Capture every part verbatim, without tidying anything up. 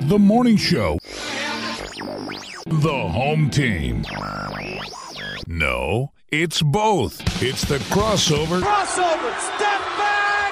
The morning show. The home team. No, it's both. It's the crossover. Crossover, step back!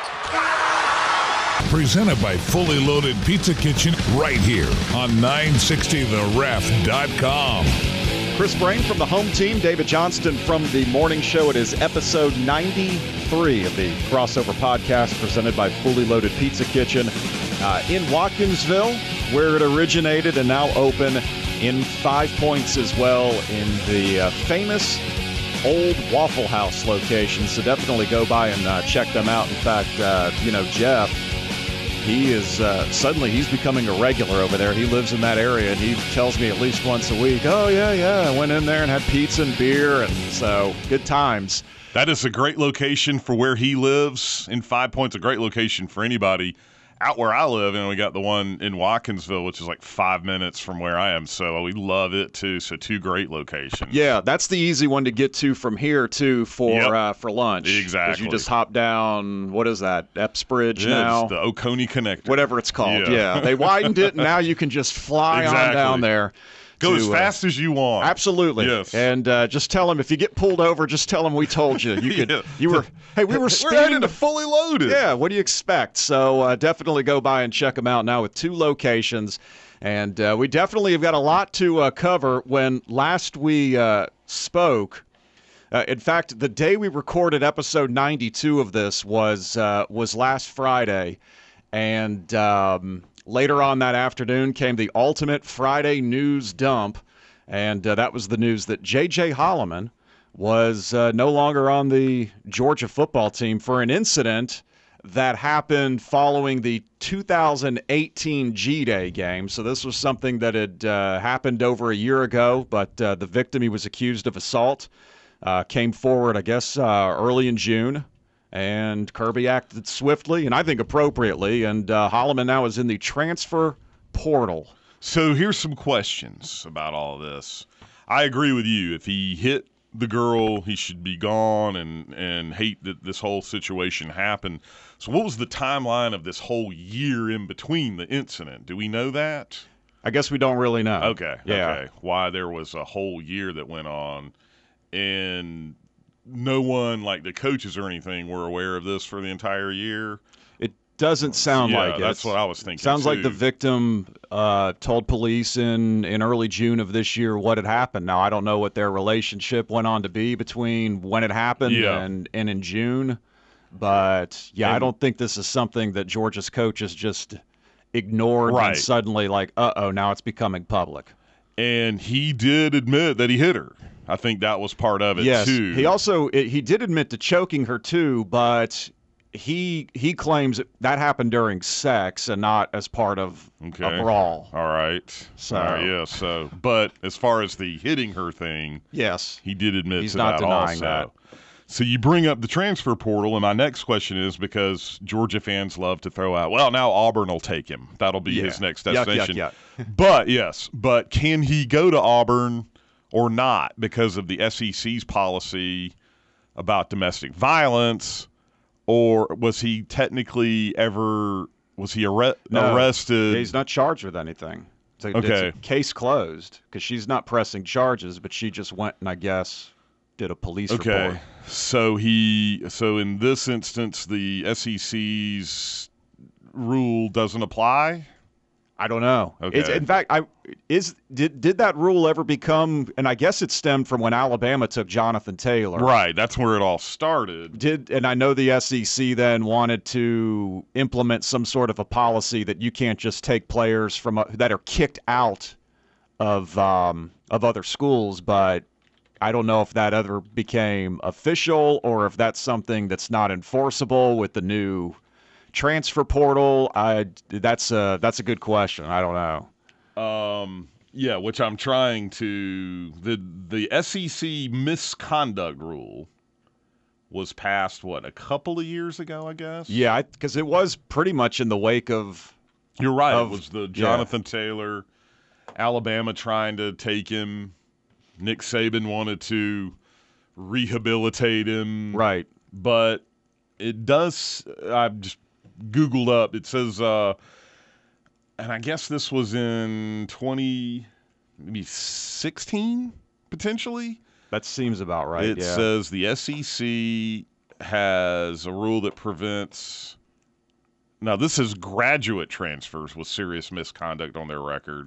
Presented by Fully Loaded Pizza Kitchen right here on nine sixty the ref dot com. Chris Brain from the home team, David Johnston from the morning show. It is episode ninety-three of the Crossover podcast presented by Fully Loaded Pizza Kitchen uh, in Watkinsville, where it originated and now open in Five Points as well in the uh, famous old Waffle House location. So definitely go by and uh, check them out. In fact, uh, you know, Jeff, he is uh, suddenly he's becoming a regular over there. He lives in that area, and he tells me at least once a week, oh, yeah, yeah, I went in there and had pizza and beer, and so good times. That is a great location for where he lives. In Five Points, a great location for anybody out where I live, and we got the one in Watkinsville, which is like five minutes from where I am. So we love it too. So two great locations. Yeah, that's the easy one to get to from here too for Yep. uh, for lunch. Exactly. You just hop down. What is that? Epsbridge Yeah, now. it's the Oconee Connector. Whatever it's called. Yeah. Yeah, they widened it, and now you can just fly on Exactly. down there. Go to, as fast uh, as you want. Absolutely. Yes. And uh, just tell them if you get pulled over, just tell them we told you. You could. Yeah. You were. Hey, we were We're speeding. headed to Fully Loaded. Yeah. What do you expect? So uh, definitely go by and check them out now with two locations, and uh, we definitely have got a lot to uh, cover. When last we uh, spoke, uh, in fact, the day we recorded episode ninety-two of this was uh, was last Friday, and. Um, Later on that afternoon came the ultimate Friday news dump, and uh, that was the news that J J. Holloman was uh, no longer on the Georgia football team for an incident that happened following the two thousand eighteen G-Day game. So this was something that had uh, happened over a year ago, but uh, the victim, he was accused of assault, uh, came forward, I guess, uh, early in June. And Kirby acted swiftly and I think appropriately. And uh, Holloman now is in the transfer portal. So here's some questions about all of this. I agree with you. If he hit the girl, he should be gone, and, and hate that this whole situation happened. So what was the timeline of this whole year in between the incident? Do we know that? I guess we don't really know. Okay. Yeah. Okay. Why there was a whole year that went on, and no one, like the coaches or anything, were aware of this for the entire year? It doesn't sound Yeah, like it. that's what I was thinking, Sounds like too. the victim uh, told police in, in early June of this year what had happened. Now, I don't know what their relationship went on to be between when it happened Yeah. and, and in June. But, yeah, I And- don't think this is something that Georgia's coaches just ignored Right. and suddenly like, uh-oh, now it's becoming public. And he did admit that he hit her. I think that was part of it, Yes, too. he also he did admit to choking her too, but he he claims that happened during sex and not as part of Okay. a brawl. All right. So- All right, yeah, so. But as far as the hitting her thing, Yes, he did admit He's to not that denying also. that. So you bring up the transfer portal, and my next question is, because Georgia fans love to throw out, well, now Auburn will take him. That'll be Yeah. his next Yuck, yuck, destination. yuck. But, yes, but can he go to Auburn or not because of the S E C's policy about domestic violence, or was he technically ever was he arre- No, arrested? he's not charged with anything. It's a, it's Okay. a case closed because she's not pressing charges, but she just went and I guess did a police Okay, report. so he so in this instance, the S E C's rule doesn't apply. I don't know. Okay. It's, in fact, I is did did that rule ever become? And I guess it stemmed from when Alabama took Jonathan Taylor. Right, that's where it all started. Did and I know the S E C then wanted to implement some sort of a policy that you can't just take players from a, that are kicked out of um, of other schools, but I don't know if that ever became official or if that's something that's not enforceable with the new transfer portal. I that's a that's a good question. I don't know. Um, yeah, which I'm trying to the the S E C misconduct rule was passed what a couple of years ago, I guess. Yeah, because it was pretty much in the wake of You're right. Of- it was the yeah. Jonathan Taylor, Alabama trying to take him. Nick Saban wanted to rehabilitate him. right. But it does, I've just Googled up, it says uh, and I guess this was in twenty, maybe sixteen, potentially. That seems about right. It yeah. says the S E C has a rule that prevents. Now, this is graduate transfers with serious misconduct on their record.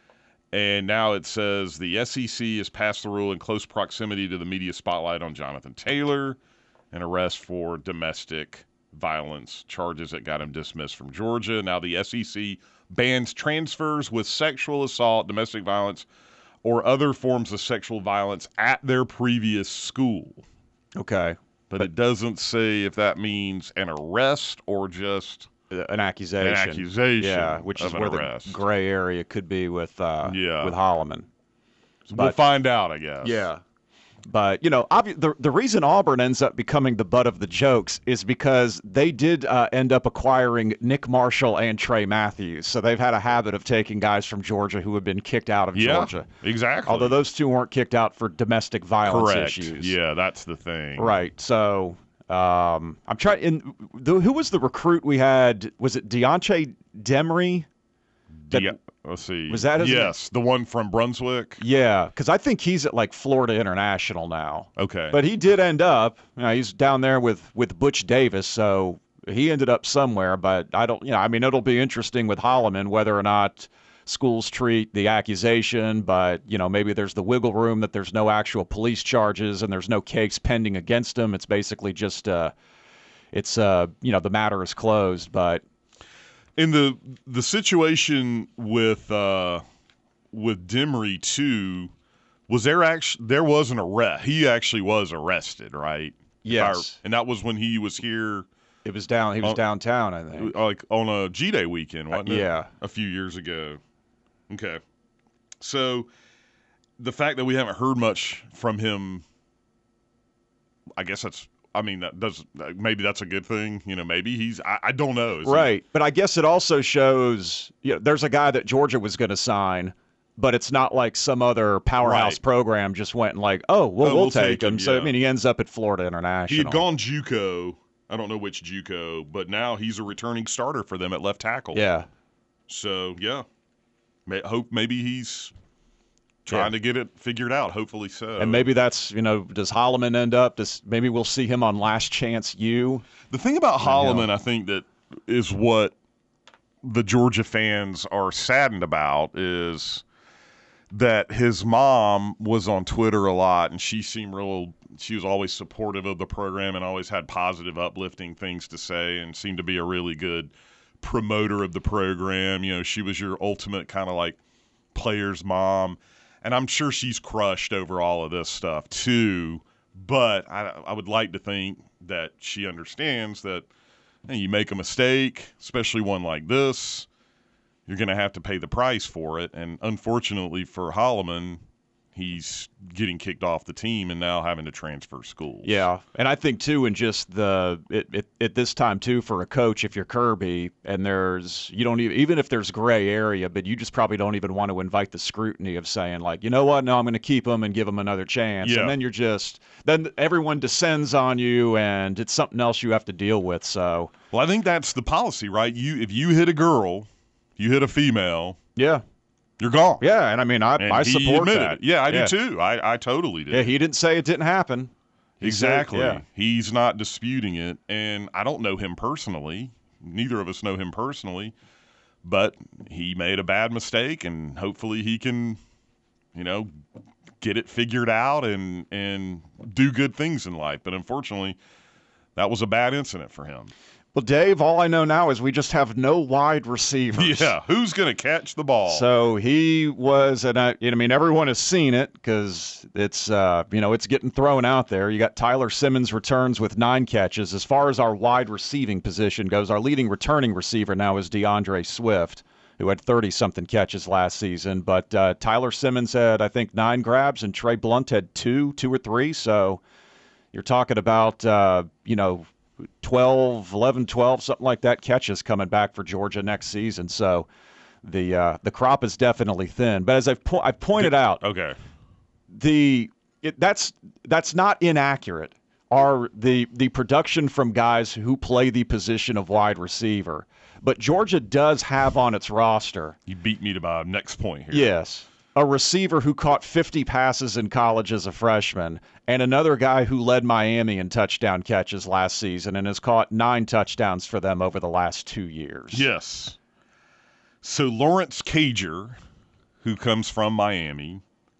And now it says the S E C has passed the rule in close proximity to the media spotlight on Jonathan Taylor, an arrest for domestic violence charges that got him dismissed from Georgia. Now the S E C bans transfers with sexual assault, domestic violence, or other forms of sexual violence at their previous school. Okay. But, but it doesn't say if that means an arrest or just an accusation. An accusation. Yeah, which is where arrest. the gray area could be with uh, yeah. with Holloman. So we'll find out, I guess. Yeah. But, you know, obvi- the, the reason Auburn ends up becoming the butt of the jokes is because they did uh, end up acquiring Nick Marshall and Trey Matthews. So they've had a habit of taking guys from Georgia who have been kicked out of yeah, Georgia. Exactly. Although those two weren't kicked out for domestic violence Correct. issues. Yeah, that's the thing. Right. So um, I'm trying. In the, who was the recruit we had? Was it Deontay Demery? That, De- let's see. Was that his Yes, name? the one from Brunswick. Yeah, because I think he's at like Florida International now. Okay. But he did end up, you know, he's down there with, with Butch Davis, so he ended up somewhere. But I don't, you know, I mean, it'll be interesting with Holloman whether or not schools treat the accusation, but, you know, maybe there's the wiggle room that there's no actual police charges and there's no case pending against him. It's basically just, uh, it's, uh, you know, the matter is closed, but. In the the situation with uh, with Demery too, was there actually there was an arrest? He actually was arrested, right? Yes, I, and that was when he was here. It was down. He was on, downtown, I think, like on a G Day weekend, wasn't uh, it? Yeah, a few years ago. Okay, so the fact that we haven't heard much from him, I guess that's. I mean, that does maybe that's a good thing. You know, maybe he's I, I don't know. Is right. He, but I guess it also shows, you know, there's a guy that Georgia was going to sign, but it's not like some other powerhouse right. program just went and like, oh, well, oh, we'll, we'll take, take him. him So, yeah. I mean, he ends up at Florida International. He had gone JUCO. I don't know which JUCO, but now he's a returning starter for them at left tackle. Yeah. So, yeah. May, hope maybe he's trying yeah. to get it figured out. Hopefully so. And maybe that's, you know, does Holloman end up, does, maybe we'll see him on Last Chance U. The thing about Holloman, I think, that is what the Georgia fans are saddened about is that his mom was on Twitter a lot, and she seemed real – she was always supportive of the program and always had positive, uplifting things to say and seemed to be a really good promoter of the program. You know, she was your ultimate kind of like player's mom. And I'm sure she's crushed over all of this stuff too, but I, I would like to think that she understands that hey, you make a mistake, especially one like this, you're going to have to pay the price for it. And unfortunately for Holloman, he's getting kicked off the team and now having to transfer schools. Yeah, and I think too, in just the it, it, at this time too, for a coach, if you're Kirby and there's you don't even even if there's gray area, but you just probably don't even want to invite the scrutiny of saying like, you know what, no, I'm going to keep him and give him another chance, yeah. and then you're just then everyone descends on you and it's something else you have to deal with. So, well, I think that's the policy, right? You if you hit a girl, you hit a female, yeah. You're gone. Yeah, and I mean, I, and I support admitted that. It. Yeah, I yeah. do too. I, I totally do. Yeah, he didn't say it didn't happen. He exactly. Said, yeah. He's not disputing it, and I don't know him personally. Neither of us know him personally, but he made a bad mistake, and hopefully he can, you know, get it figured out and and do good things in life. But unfortunately, that was a bad incident for him. Well, Dave, all I know now is we just have no wide receivers. Yeah, who's going to catch the ball? So he was, and I, I mean, everyone has seen it because it's, uh, you know, it's getting thrown out there. You got Tyler Simmons returns with nine catches. As far as our wide receiving position goes, our leading returning receiver now is DeAndre Swift, who had thirty-something catches last season. But uh, Tyler Simmons had, I think, nine grabs, and Trey Blunt had two, two or three. So you're talking about, uh, you know, twelve, eleven, twelve, something like that catches coming back for Georgia next season. So the uh, the crop is definitely thin. But as I've, po- I've pointed out, okay, the it, that's that's not inaccurate. Are the the production from guys who play the position of wide receiver. But Georgia does have on its roster. You beat me to my next point here. Yes. A receiver who caught fifty passes in college as a freshman, and another guy who led Miami in touchdown catches last season and has caught nine touchdowns for them over the last two years. Yes. So Lawrence Cager, who comes from Miami,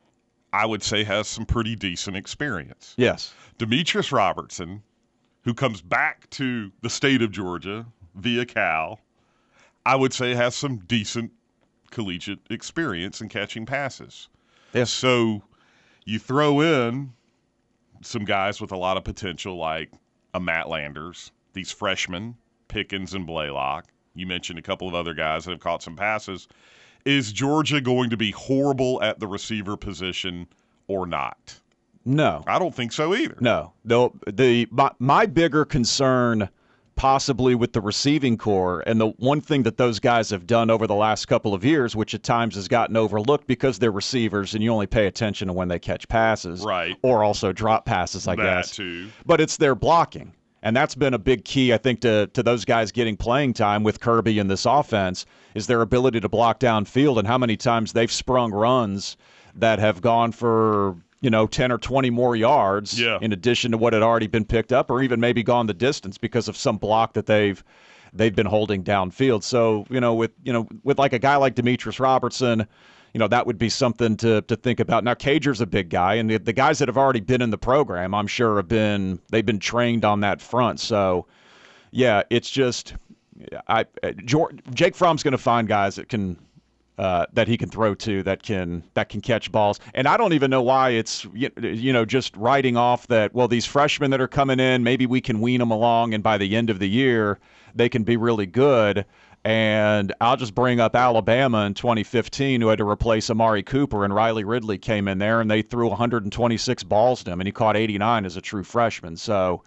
I would say has some pretty decent experience. Yes. Demetrius Robertson, who comes back to the state of Georgia via Cal, I would say has some decent collegiate experience in catching passes. Yes. So you throw in some guys with a lot of potential like a Matt Landers, these freshmen, Pickens and Blaylock. You mentioned a couple of other guys that have caught some passes. Is Georgia going to be horrible at the receiver position or not? No. I don't think so either. No. The, the, my, my bigger concern possibly with the receiving core, and the one thing that those guys have done over the last couple of years, which at times has gotten overlooked because they're receivers and you only pay attention to when they catch passes. Right. Or also drop passes, I that guess. too. But it's their blocking. And that's been a big key, I think, to, to those guys getting playing time with Kirby in this offense, is their ability to block downfield and how many times they've sprung runs that have gone for, you know, ten or twenty more yards yeah. in addition to what had already been picked up, or even maybe gone the distance because of some block that they've they've been holding downfield. So, you know, with you know, with like a guy like Demetrius Robertson, you know, that would be something to to think about. Now, Cager's a big guy, and the, the guys that have already been in the program, I'm sure, have been they've been trained on that front. So, yeah, it's just I George, Jake Fromm's going to find guys that can uh, that he can throw to that can that can catch balls. And I don't even know why it's you know just writing off that, well, these freshmen that are coming in, maybe we can wean them along, and by the end of the year they can be really good. And I'll just bring up Alabama in twenty fifteen, who had to replace Amari Cooper, and Riley Ridley came in there, and they threw one hundred twenty-six balls to him, and he caught eighty-nine as a true freshman. So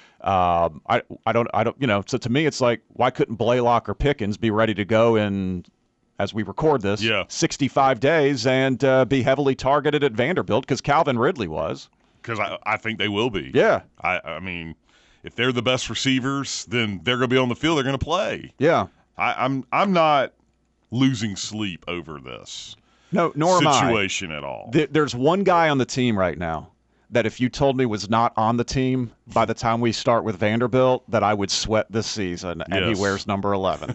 um, I, I don't, I don't, you know. So to me, it's like, why couldn't Blaylock or Pickens be ready to go in, as we record this, yeah. sixty-five days and uh, be heavily targeted at Vanderbilt, because Calvin Ridley was. Because I, I think they will be. Yeah. I, I mean, if they're the best receivers, then they're going to be on the field. They're going to play. Yeah. I, I'm I'm not losing sleep over this no, nor situation am I. at all. Th- there's one guy on the team right now that if you told me was not on the team by the time we start with Vanderbilt, that I would sweat this season, and Yes. he wears number eleven.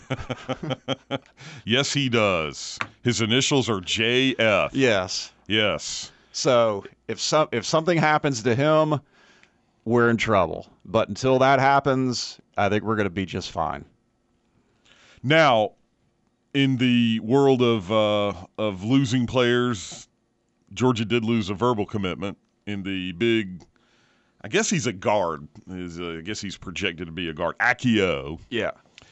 Yes, he does. His initials are J F. Yes. Yes. So if some if something happens to him, we're in trouble. But until that happens, I think we're going to be just fine. Now, in the world of uh, of losing players, Georgia did lose a verbal commitment in the big. I guess he's a guard. Is uh, I guess he's projected to be a guard. Akio. Yeah.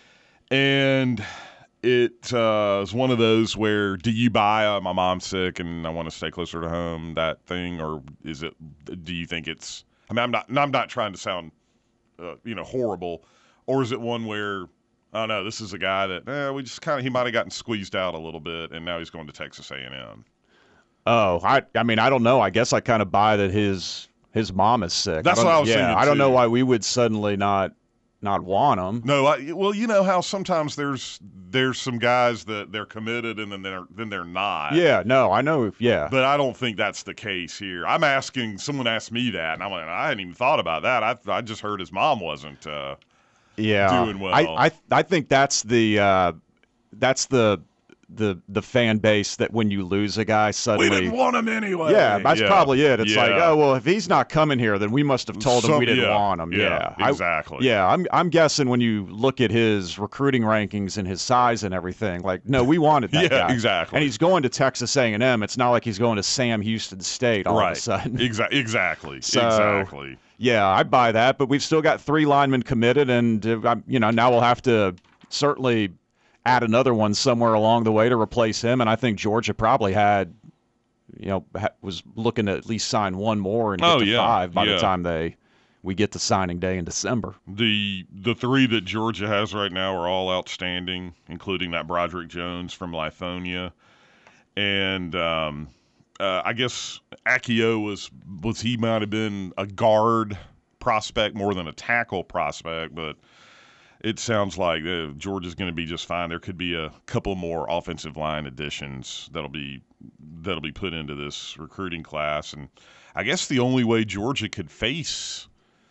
And it uh, was one of those where, do you buy uh, my mom's sick and I want to stay closer to home, that thing, or is it? Do you think it's? I mean, I'm not. I'm not trying to sound, uh, you know, horrible, or is it one where? Oh, no, this is a guy that eh, we just kind of – he might have gotten squeezed out a little bit, and now he's going to Texas A and M. Oh, I I mean, I don't know. I guess I kind of buy that his his mom is sick. That's I what I was yeah, thinking, I don't too. know why we would suddenly not not want him. No, I, well, you know how sometimes there's there's some guys that they're committed and then they're then they're not. Yeah, no, I know. Yeah. But I don't think that's the case here. I'm asking – someone asked me that, and I'm like, I hadn't even thought about that. I I just heard his mom wasn't uh, – yeah, doing well. I, I I think that's the uh, that's the the the fan base that when you lose a guy suddenly we didn't want him anyway. Yeah, that's yeah. probably it. It's yeah. like, oh well, if he's not coming here, then we must have told him Some- we didn't yeah, want him. yeah, Yeah, exactly. I, yeah, I'm I'm guessing when you look at his recruiting rankings and his size and everything, like, no, we wanted that Yeah, guy. exactly. And he's going to Texas A and M. It's not like he's going to Sam Houston State all right. of a sudden. Exa- exactly. So- exactly. Yeah, I buy that, but we've still got three linemen committed, and uh, I'm- you know now we'll have to certainly add another one somewhere along the way to replace him. And I think Georgia probably had, you know, ha- was looking to at least sign one more and get Oh, to yeah, five by yeah. the time they we get to signing day in December. The the three that Georgia has right now are all outstanding, including that Broderick Jones from Lithonia, and um, uh, I guess Akio was was he might have been a guard prospect more than a tackle prospect, but it sounds like uh, Georgia's going to be just fine. There could be a couple more offensive line additions that'll be that'll be put into this recruiting class, and I guess the only way Georgia could face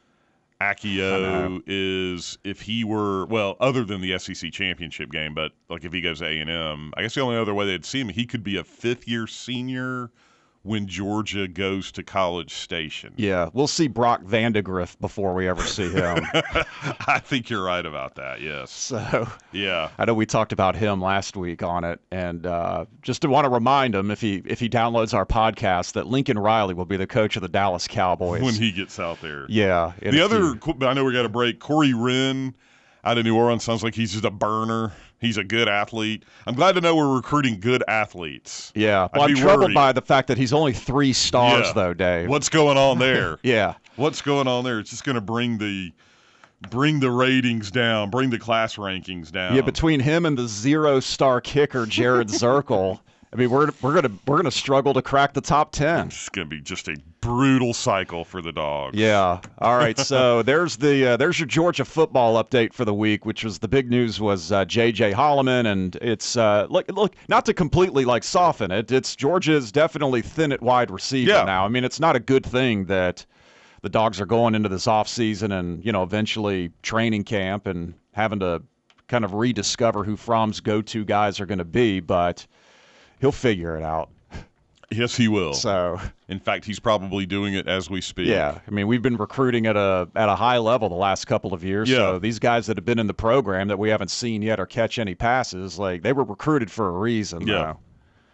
Accio is if he were, well, other than the S E C championship game, but like if he goes to A and M, I guess the only other way they'd see him, he could be a fifth-year senior when Georgia goes to College Station. Yeah, we'll see Brock Vandegrift before we ever see him. I think you're right about that, yes. So, yeah. I know we talked about him last week on it, and uh, just to want to remind him, if he if he downloads our podcast, that Lincoln Riley will be the coach of the Dallas Cowboys. When he gets out there. Yeah. The other, few. I know we got a break, Corey Wren out of New Orleans, sounds like he's just a burner. He's a good athlete. I'm glad to know we're recruiting good athletes. Yeah. Well, I'm troubled worried. by the fact that he's only three stars, yeah. though, Dave. What's going on there? yeah. What's going on there? It's just going to bring the bring the ratings down, bring the class rankings down. Yeah, between him and the zero-star kicker, Jared Zirkle, I mean, we're we're gonna we're gonna struggle to crack the top ten. It's gonna be just a brutal cycle for the Dogs. Yeah. All right. So there's the uh, there's your Georgia football update for the week, which was the big news was uh, J J Holloman, and it's uh, look look not to completely like soften it. It's Georgia's definitely thin at wide receiver yeah. now. I mean, it's not a good thing that the Dogs are going into this offseason and you know eventually training camp and having to kind of rediscover who Fromm's go-to guys are going to be, but he'll figure it out. Yes, he will. So, in fact, he's probably doing it as we speak. Yeah, I mean, we've been recruiting at a at a high level the last couple of years. Yeah. So these guys that have been in the program that we haven't seen yet or catch any passes, like they were recruited for a reason. Yeah. Though.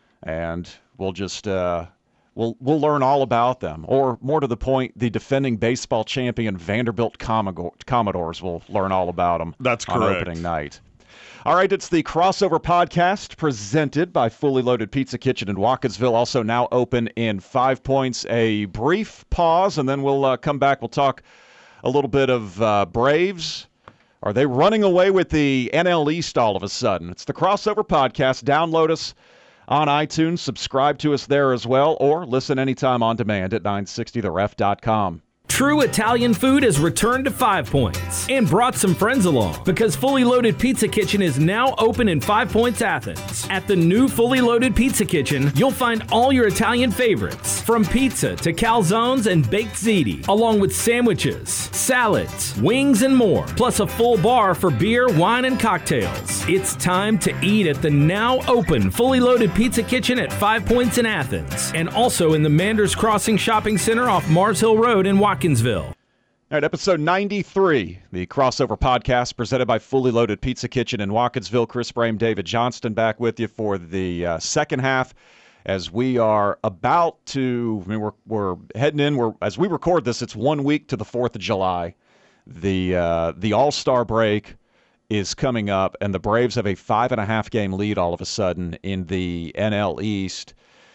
And we'll just uh, we'll we'll learn all about them, or more to the point, the defending baseball champion Vanderbilt Commodores will learn all about them. That's on correct. Opening night. All right, it's the Crossover Podcast presented by Fully Loaded Pizza Kitchen in Watkinsville, also now open in Five Points. A brief pause, and then we'll uh, come back. We'll talk a little bit of uh, Braves. Are they running away with the N L East all of a sudden? It's the Crossover Podcast. Download us on iTunes, subscribe to us there as well, or listen anytime on demand at nine sixty the ref dot com. True Italian food has returned to Five Points and brought some friends along because Fully Loaded Pizza Kitchen is now open in Five Points, Athens. At the new Fully Loaded Pizza Kitchen, you'll find all your Italian favorites, from pizza to calzones and baked ziti, along with sandwiches, salads, wings, and more, plus a full bar for beer, wine, and cocktails. It's time to eat at the now open Fully Loaded Pizza Kitchen at Five Points in Athens, and also in the Manders Crossing Shopping Center off Mars Hill Road in Watkinsville. All right, episode ninety-three, the Crossover Podcast presented by Fully Loaded Pizza Kitchen in Watkinsville. Chris Brame, David Johnston back with you for the uh, second half as we are about to, I mean, we're, we're heading in, we're, as we record this, it's one week to the fourth of July. The, uh, the All-Star break is coming up, and the Braves have a five and a half game lead all of a sudden in the N L East.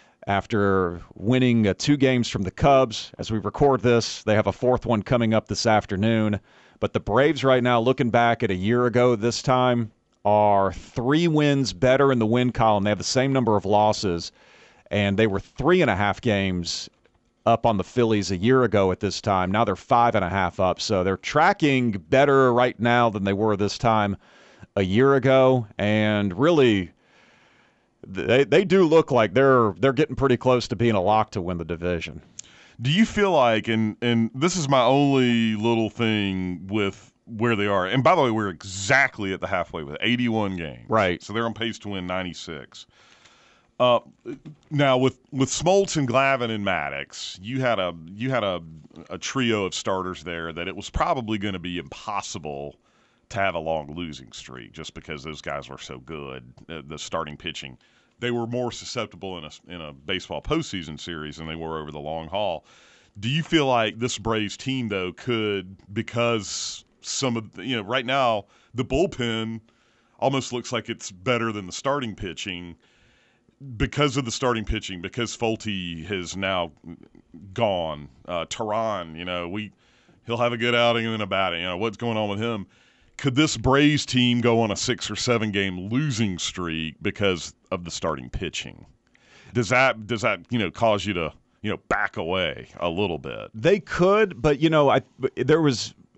After winning uh, two games from the Cubs, as we record this, they have a fourth one coming up this afternoon. But the Braves right now, looking back at a year ago this time, are three wins better in the win column. They have the same number of losses, and they were three and a half games up on the Phillies a year ago at this time. Now they're five and a half up. So they're tracking better right now than they were this time a year ago, and really They they do look like they're they're getting pretty close to being a lock to win the division. Do you feel like, and and this is my only little thing with where they are, and by the way, we're exactly at the halfway with eighty-one games. Right. So they're on pace to win ninety-six. Uh, now with with Smoltz and Glavine and Maddox, you had a you had a a trio of starters there that it was probably going to be impossible to have a long losing streak just because those guys were so good. Uh, the starting pitching, they were more susceptible in a in a baseball postseason series than they were over the long haul. Do you feel like this Braves team though could, because some of the, you know right now the bullpen almost looks like it's better than the starting pitching because of the starting pitching, because Folty has now gone. Uh, Tehran, you know, we he'll have a good outing and then a bad, you know, what's going on with him? Could this Braves team go on a six or seven game losing streak because of the starting pitching? Does that does that you know cause you to you know back away a little bit? They could, but you know, I there was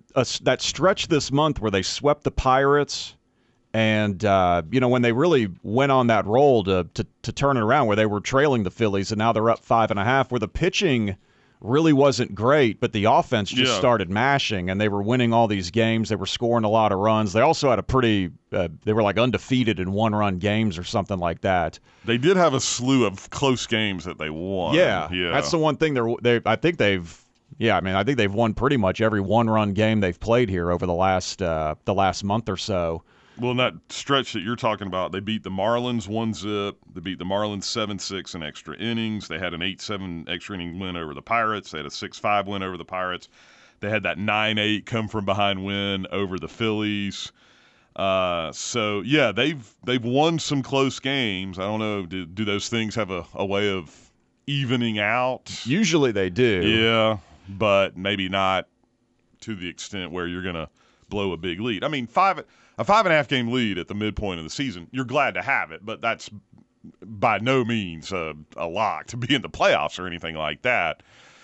a, that stretch this month where they swept the Pirates, and uh, you know when they really went on that roll to, to to turn it around, where they were trailing the Phillies and now they're up five and a half, where the pitching really wasn't great, but the offense just yeah. started mashing, and they were winning all these games. They were scoring a lot of runs. They also had a pretty uh, – they were like undefeated in one-run games or something like that. They did have a slew of close games that they won. Yeah, yeah. that's the one thing they're they. I think they've – yeah, I mean, I think they've won pretty much every one-run game they've played here over the last uh, the last month or so. Well, in that stretch that you're talking about, they beat the Marlins one zip. They beat the Marlins seven six in extra innings. They had an eight seven extra inning win over the Pirates. They had a six five win over the Pirates. They had that nine eight come from behind win over the Phillies. Uh, so yeah, they've they've won some close games. I don't know, do, do those things have a, a way of evening out? Usually they do. Yeah, but maybe not to the extent where you're gonna blow a big lead. I mean, five. A five and a half game lead at the midpoint of the season, you're glad to have it, but that's by no means a, a lock to be in the playoffs or anything like that.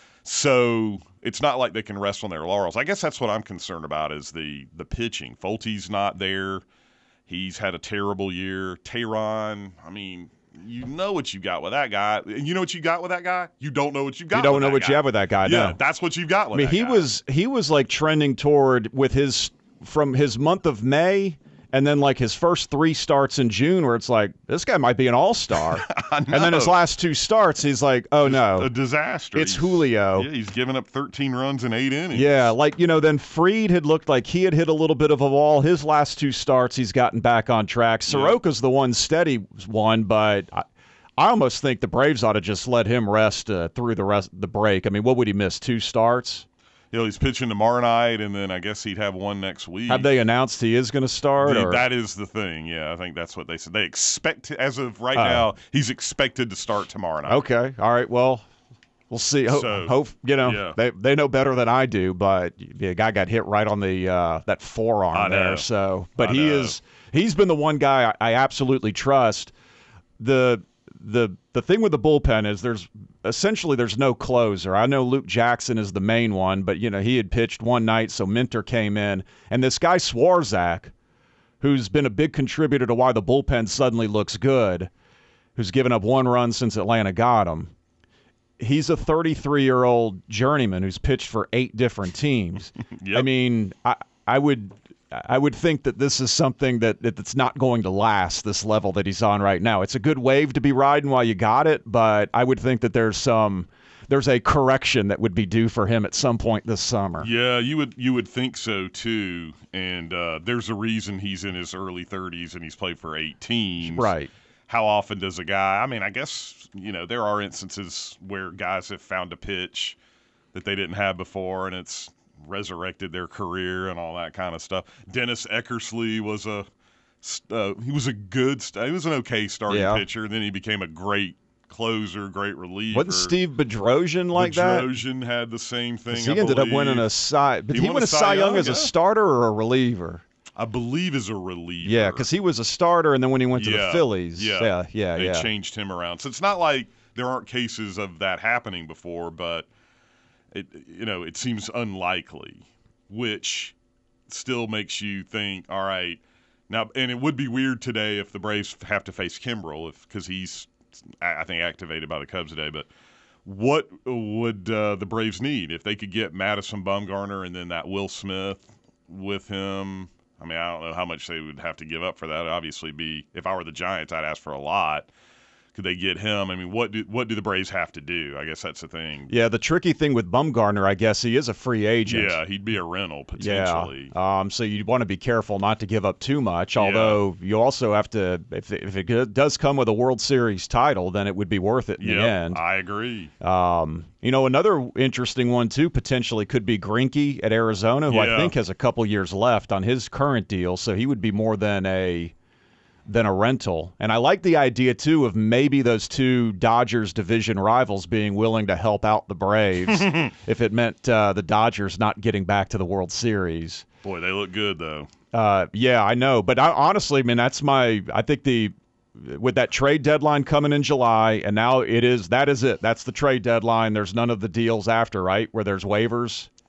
So it's not like they can rest on their laurels. I guess that's what I'm concerned about is the the pitching. Folty's not there. He's had a terrible year. Teheran, I mean, you know what you got with that guy. You know what you got with that guy? You don't know what you got. You don't with know that what guy. you have with that guy. Yeah, no. that's what you got with I mean, that he guy. was he was like trending toward with his from his month of May and then like his first three starts in June, where it's like this guy might be an all-star, and then his last two starts, he's like, oh no, a disaster. It's he's, Julio. Yeah, he's given up thirteen runs in eight innings. Yeah, like you know, then Fried had looked like he had hit a little bit of a wall. His last two starts, he's gotten back on track. Soroka's the one steady one, but I, I almost think the Braves ought to just let him rest uh, through the rest the break. I mean, what would he miss? Two starts? You know, he's pitching tomorrow night, and then I guess he'd have one next week. Have they announced he is going to start? The, or? that is the thing. Yeah, I think that's what they said. They expect, as of right Uh, now, he's expected to start tomorrow night. Okay. All right. Well, we'll see. Ho- So, hope you know yeah. they they know better than I do, but the guy got hit right on the uh, that forearm I know. there. So, but I he know. is he's been the one guy I, I absolutely trust. The the the thing with the bullpen is there's essentially there's no closer. I know Luke Jackson is the main one, but you know he had pitched one night, so Minter came in, and this guy Swarzak, who's been a big contributor to why the bullpen suddenly looks good, who's given up one run since Atlanta got him. He's a thirty-three-year-old journeyman who's pitched for eight different teams. Yep. I mean, I I would I would think that this is something that that's not going to last, this level that he's on right now. It's a good wave to be riding while you got it, but I would think that there's some there's a correction that would be due for him at some point this summer. Yeah, you would you would think so too. And uh, there's a reason he's in his early thirties and he's played for eight teams. Right. How often does a guy? I mean, I guess you know there are instances where guys have found a pitch that they didn't have before, and it's resurrected their career and all that kind of stuff. Dennis Eckersley was a uh, he was a good he was an okay starting Yeah. pitcher. Then he became a great closer, great reliever. Wasn't Steve Bedrosian like that? Bedrosian had the same thing. He I ended up believe. winning a Cy. Did He he, won win a a Cy Cy Young Young, as yeah. a starter or a reliever? I believe as a reliever. Yeah, because he was a starter, and then when he went to Yeah, the Phillies, yeah. yeah, yeah, they yeah. changed him around. So it's not like there aren't cases of that happening before, but it you know it seems unlikely, which still makes you think, all right, now and it would be weird today if the Braves have to face Kimbrel if because he's I think activated by the Cubs today, but. What would uh, the Braves need if they could get Madison Bumgarner and then that Will Smith with him? I mean, I don't know how much they would have to give up for that. It'd obviously, be if I were the Giants, I'd ask for a lot. Could they get him? I mean, what do what do the Braves have to do? I guess that's the thing. Yeah, the tricky thing with Bumgarner, I guess he is a free agent. Yeah, he'd be a rental Yeah. potentially. Um, so you want to be careful not to give up too much. Although you also have to, if if it does come with a World Series title, then it would be worth it in Yep, the end. I agree. Um, you know, another interesting one too potentially could be Greinke at Arizona, who Yeah. I think has a couple years left on his current deal. So he would be more than a than a rental. And I like the idea too of maybe those two Dodgers division rivals being willing to help out the Braves if it meant uh, the Dodgers not getting back to the World Series. Boy, they look good though. Uh, yeah, I know, but I, honestly, I mean, that's my. I think the with that trade deadline coming in July, and now it is that is it. That's the trade deadline. There's none of the deals after, right? Where there's waivers.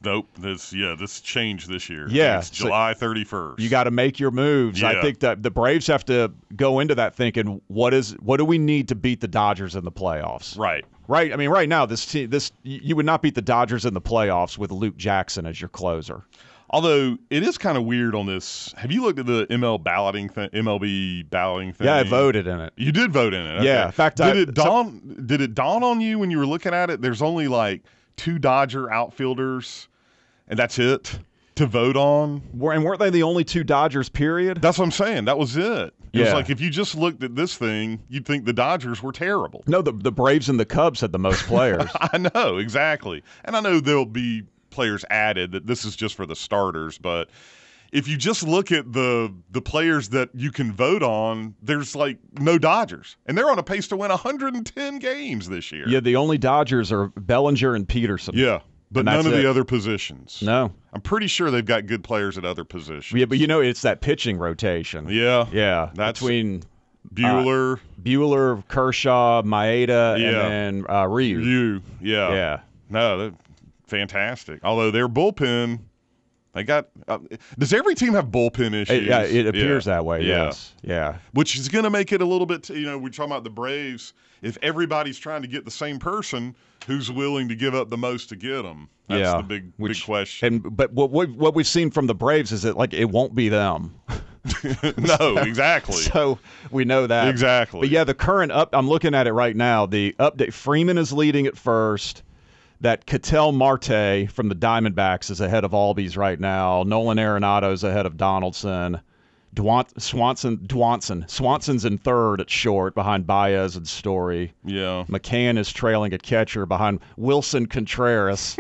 Nope. This yeah, this changed this year. Yeah, It's so July thirty-first. You got to make your moves. I Yeah. think that the Braves have to go into that thinking, what is what do we need to beat the Dodgers in the playoffs? Right. Right. I mean, right now this team, this you would not beat the Dodgers in the playoffs with Luke Jackson as your closer. Although it is kind of weird on this. Have you looked at the M L balloting thing, M L B balloting thing? Yeah, I voted in it. You did vote in it. Okay. Yeah, in fact, did I- it dawn? Did it dawn on you when you were looking at it? There's only like two Dodger outfielders, and that's it to vote on. Were- And weren't they the only two Dodgers? Period. That's what I'm saying. That was it. It Yeah. was like if you just looked at this thing, you'd think the Dodgers were terrible. No, the the Braves and the Cubs had the most players. I know, exactly. And I know there'll be players added that this is just for the starters, but if you just look at the the players that you can vote on, there's like no Dodgers. And they're on a pace to win one hundred ten games this year. Yeah, the only Dodgers are Bellinger and Peterson. Yeah, but And none that's of it. the other positions. No. I'm pretty sure they've got good players at other positions. Yeah, but you know it's that pitching rotation. Yeah. Yeah, That's between Bueller, Bueller, Kershaw, Maeda, Yeah. and then uh, Ryu. you. Yeah. Yeah. No, they're fantastic. Although their bullpen, they got. Uh, does every team have bullpen issues? It, yeah, it appears Yeah. that way. Yeah. Yes. Yeah. Which is going to make it a little bit. You know, we're talking about the Braves. If everybody's trying to get the same person, who's willing to give up the most to get them? That's yeah. the big, Which, big question. And but what what what we've seen from the Braves is that like it won't be them. No, exactly. So we know that Exactly. But yeah, the current up. I'm looking at it right now. The update. Freeman is leading at first. That Ketel Marte from the Diamondbacks is ahead of Albies right now. Nolan Arenado's ahead of Donaldson. Dwan- Swanson, Dwanson. Swanson's in third at short behind Baez and Story. Yeah. McCann is trailing at catcher behind Wilson Contreras.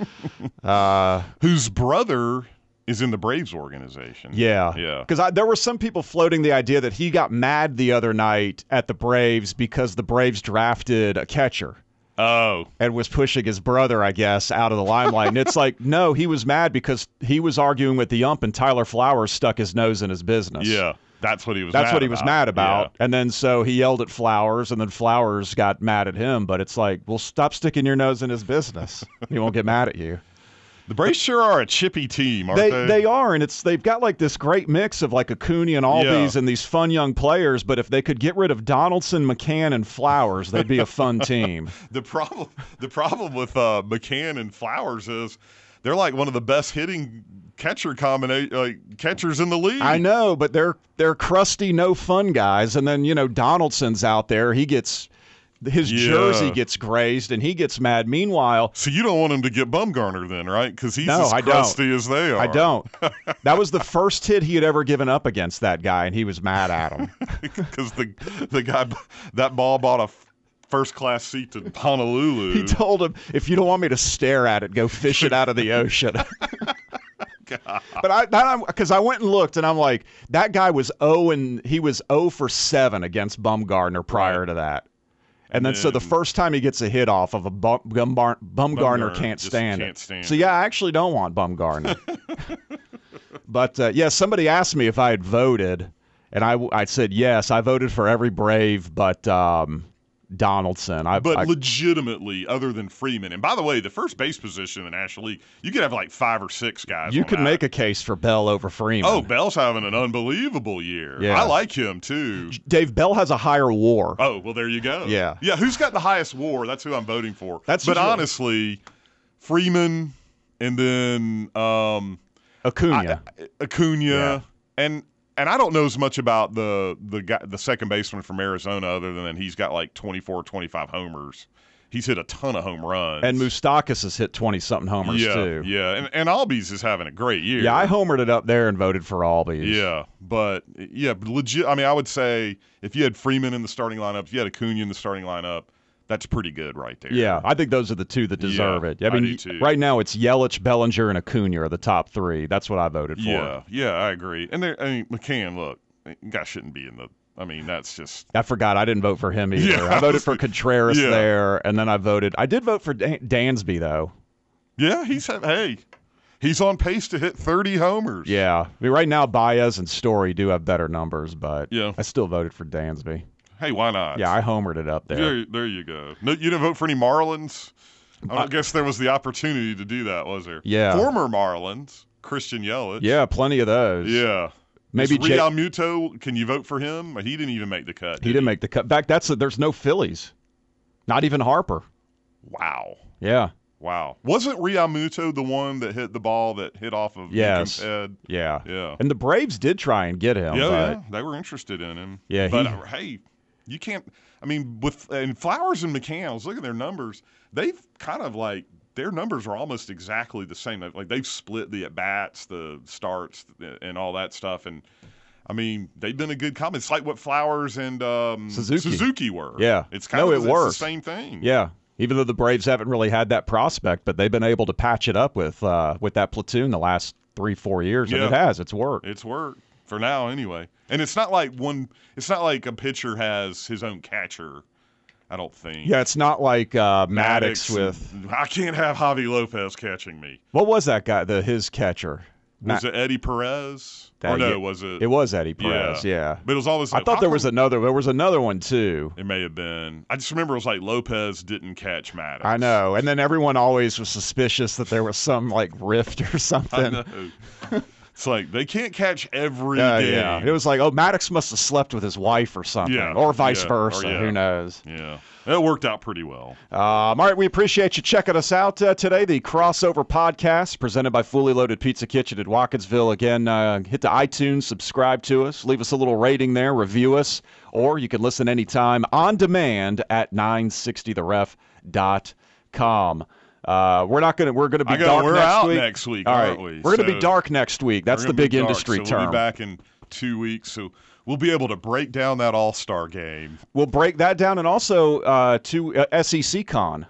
uh, Whose brother is in the Braves organization. yeah. Yeah. Because there were some people floating the idea that he got mad the other night at the Braves because the Braves drafted a catcher. Oh. And was pushing his brother, I guess, out of the limelight. And it's like, no, he was mad because he was arguing with the ump and Tyler Flowers stuck his nose in his business. Yeah. That's what he was That's mad what he was about. mad about. Yeah. And then so he yelled at Flowers, and then Flowers got mad at him. But it's like, well, stop sticking your nose in his business. He won't get mad at you. The Braves sure are a chippy team, aren't They they? they are, and it's they've got like this great mix of like Acuna and Albies Yeah. and these fun young players. But if they could get rid of Donaldson, McCann, and Flowers, they'd be a fun team. The problem, the problem with uh, McCann and Flowers is they're like one of the best hitting catcher combination like catchers in the league. I know, but they're they're crusty, no fun guys. And then you know Donaldson's out there. He gets his Yeah. jersey gets grazed, and he gets mad. Meanwhile, So you don't want him to get Bumgarner then, right? Because he's No, as I don't. crusty as they are. I don't. That was the first hit he had ever given up against that guy, and he was mad at him. Because the the guy that ball bought a f- first class seat to Honolulu. He told him, "If you don't want me to stare at it, go fish it out of the ocean." But I, because I went and looked, and I'm like, that guy was oh and he was oh for seven against Bumgarner prior Right. to that. And then, so the then- first time he gets a hit off of a bum, Bumgar, Bumgarner Bumgarner can't just stand can't it. stand so it. yeah, I actually don't want Bumgarner. But uh, yeah, somebody asked me if I had voted, and I, I said yes. I voted for every Brave, but um, Donaldson. I, But I, legitimately, other than Freeman, and by the way, the first base position in the National League, you could have like five or six guys. you on could that. make a case for Bell over Freeman. Oh, Bell's having an unbelievable year. Yeah. I like him too. Dave Bell has a higher WAR. Oh, well, there you go. Yeah. Yeah, who's got the highest WAR? That's who I'm voting for. That's but usually- honestly, Freeman and then um, Acuna. I- Acuna Yeah. and and I don't know as much about the the guy, the second baseman from Arizona other than he's got like twenty-four, twenty-five homers. He's hit a ton of home runs. And Moustakas has hit twenty-something homers, yeah, too. Yeah, and, and Albies is having a great year. Yeah, I homered it up there and voted for Albies. Yeah, but yeah, legit. I mean, I would say if you had Freeman in the starting lineup, if you had Acuna in the starting lineup, that's pretty good right there. Yeah, I think those are the two that deserve Yeah, it. I I mean, do too. right now it's Yelich, Bellinger, and Acuna are the top three. That's what I voted for. yeah, yeah, I agree. And there, I mean, McCann, look, guy shouldn't be in the. I mean, that's just. I forgot I didn't vote for him either. Yeah, I voted for Contreras yeah. there, and then I voted. I did vote for Dan- Dansby though. Yeah, he's hey, he's on pace to hit thirty homers. Yeah, I mean, right now Baez and Story do have better numbers, but Yeah. I still voted for Dansby. Hey, why not? Yeah, I homered it up there. There, there you go. No, you didn't vote for any Marlins. I guess there was the opportunity to do that, was there? Yeah. Former Marlins, Christian Yelich. Yeah, plenty of those. Yeah. Maybe Jay- Real Muto, can you vote for him? He didn't even make the cut. He didn't he? make the cut. Back, that's a, there's no Phillies. Not even Harper. Wow. Yeah. Wow. Wasn't Real Muto the one that hit the ball that hit off of yes. Lincoln's head? Yeah. Yeah. And the Braves did try and get him. Yeah, but... yeah. They were interested in him. Yeah. But, he... uh, hey, you can't – I mean, with and Flowers and McCann, I was looking at their numbers. They've kind of like – their numbers are almost exactly the same. Like, they've split the at-bats, the starts, and all that stuff. And, I mean, they've been a good combo. It's like what Flowers and um, Suzuki. Suzuki were. Yeah. It's kind no, of it it's works. the same thing. Yeah. Even though the Braves haven't really had that prospect, but they've been able to patch it up with uh, with that platoon the last three, four years. And yeah. it has. It's worked. It's worked for now anyway. And it's not like one – it's not like a pitcher has his own catcher, I don't think. Yeah, it's not like uh, Maddox, Maddox with – I can't have Javi Lopez catching me. What was that guy, the his catcher? Was Ma- it Eddie Perez? That, or no, yeah, was it? It was Eddie Perez, yeah. yeah. But it was always like, I thought there was another there was another one too. It may have been. I just remember it was like Lopez didn't catch Maddox. I know. And then everyone always was suspicious that there was some like rift or something. I know. It's like they can't catch every uh, game. Yeah. It was like, oh, Maddox must have slept with his wife or something. Yeah. Or vice yeah. versa. Or, yeah. Who knows? Yeah. It worked out pretty well. Um, all right, we appreciate you checking us out uh, today. The Crossover Podcast presented by Fully Loaded Pizza Kitchen at Watkinsville. Again, uh, hit the iTunes, subscribe to us, leave us a little rating there, review us, or you can listen anytime on demand at nine sixty the ref dot com. Uh, we're not gonna. We're gonna be I dark we're next out week. next week, All right, aren't we? We're gonna So be dark next week. That's the big dark, industry so term. We'll be back in two weeks, so we'll be able to break down that All-Star game. We'll break that down, and also uh, to uh, S E C Con.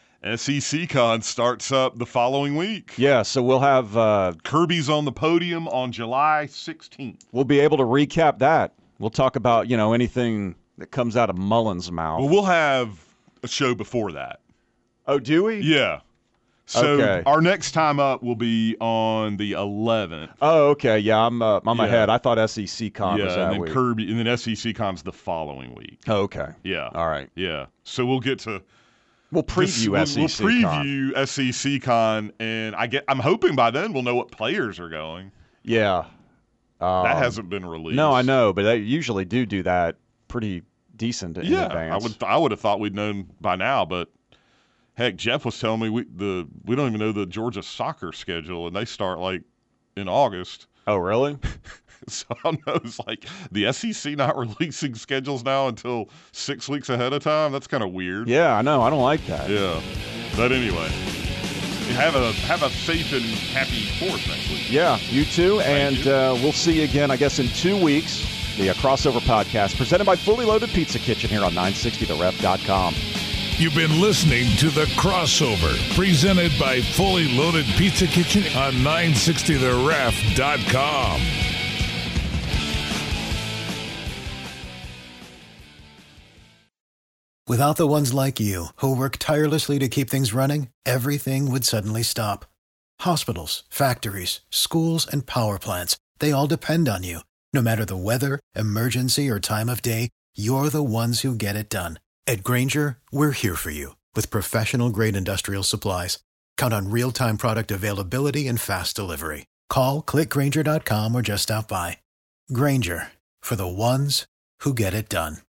S E C Con starts up the following week. Yeah, so we'll have uh, Kirby's on the podium on July sixteenth. We'll be able to recap that. We'll talk about you know anything that comes out of Mullen's mouth. Well, we'll have a show before that. Oh, do we? Yeah. So okay. Our next time up will be on the eleventh. Oh, okay. Yeah, I'm uh, I'm yeah. ahead. I thought S E C Con yeah, was that and then week. Kirby, and then S E C Con's the following week. Oh, okay. Yeah. All right. Yeah. So we'll get to we'll preview this, S E C we'll, we'll Con. preview S E C Con, and I get I'm hoping by then we'll know what players are going. Yeah. Um, that hasn't been released. No, I know, but they usually do do that pretty decent in yeah, advance. I would I would have thought we'd known by now, but. Heck, Jeff was telling me we the we don't even know the Georgia soccer schedule, and they start like in August. Oh, really? So I know it's like the S E C not releasing schedules now until six weeks ahead of time. That's kind of weird. Yeah, I know. I don't like that. Yeah, but anyway, have a have a safe and happy Fourth next week. Yeah, you too, Thank and you. Uh, we'll see you again, I guess, in two weeks. The uh, Crossover Podcast presented by Fully Loaded Pizza Kitchen here on nine sixty the ref dot com. You've been listening to The Crossover, presented by Fully Loaded Pizza Kitchen on nine sixty the ref dot com. Without the ones like you, who work tirelessly to keep things running, everything would suddenly stop. Hospitals, factories, schools, and power plants, they all depend on you. No matter the weather, emergency, or time of day, you're the ones who get it done. At Grainger, we're here for you with professional-grade industrial supplies. Count on real-time product availability and fast delivery. Call, click Grainger dot com, or just stop by. Grainger, for the ones who get it done.